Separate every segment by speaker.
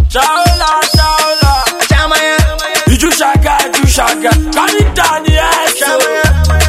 Speaker 1: Shaola, Shamaya. You shaga. Got it down, yes, Shamaya.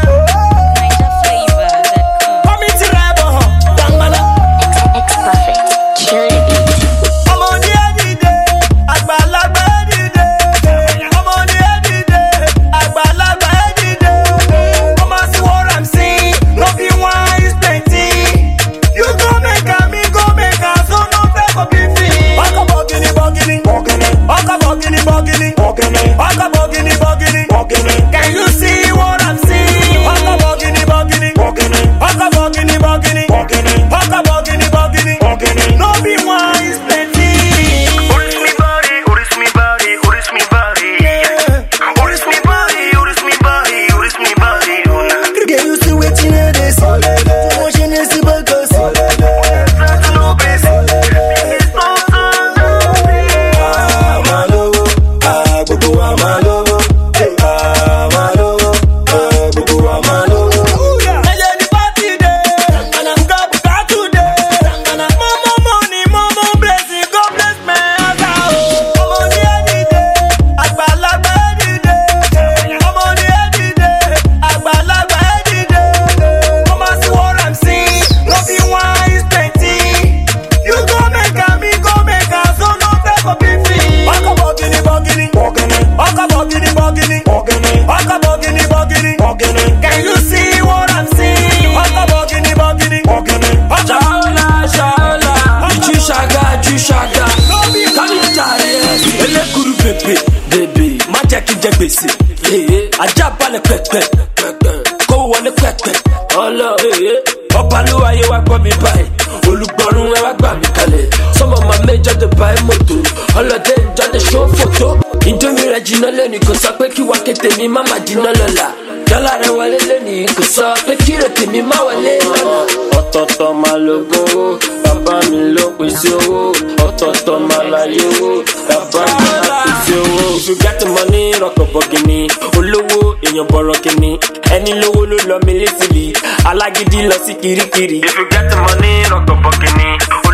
Speaker 1: Can you see what I'm seeing? Waka bogini. No be one is plenty.
Speaker 2: Uris me body.
Speaker 3: Can you see wetin I dey see? Motion is the burgers.
Speaker 1: Can you see what I'm seeing? Waka bogini. Shaola. You shaga. Come in yes. Ele guru baby. Maja ki je gbese. Aja balẹ̀ pẹpẹ. Kó wọlé pẹpẹ. Ọlọ ọba ló wáyé wá gbọ́ mi báyìí. Olùgbọ̀rún ẹ wá gbà mí kalẹ̀. Some of my major dey buy moto. Ọlọ́dẹ ìjọ dey show photo. Indomie rẹ̀ jiná lẹ́nu kò sọ pé kí wá kété mi má má jiná lọ́la. Dọ́là rẹ̀ wọlé lẹ́nu kò sọ pé kí rètè mi má wọlé lọ́la. Ọ̀tọ̀ọ̀tọ̀ máa lo gbowó, bàbá mi ló pèsè owó. Ọ̀tọ̀ọ̀tọ̀ máa láyé owó, bàbá mi ló pèsè owó. If you get the money, rọ̀kọ̀ bọ̀gìnì. Olówó èèyàn bọ̀rọ̀ kìíní. Ẹni lówó ló lọ mi létìlì. Alágídí lọ sí kirikiri. If you get the money, rọ̀kọ̀ bọ̀gìnì.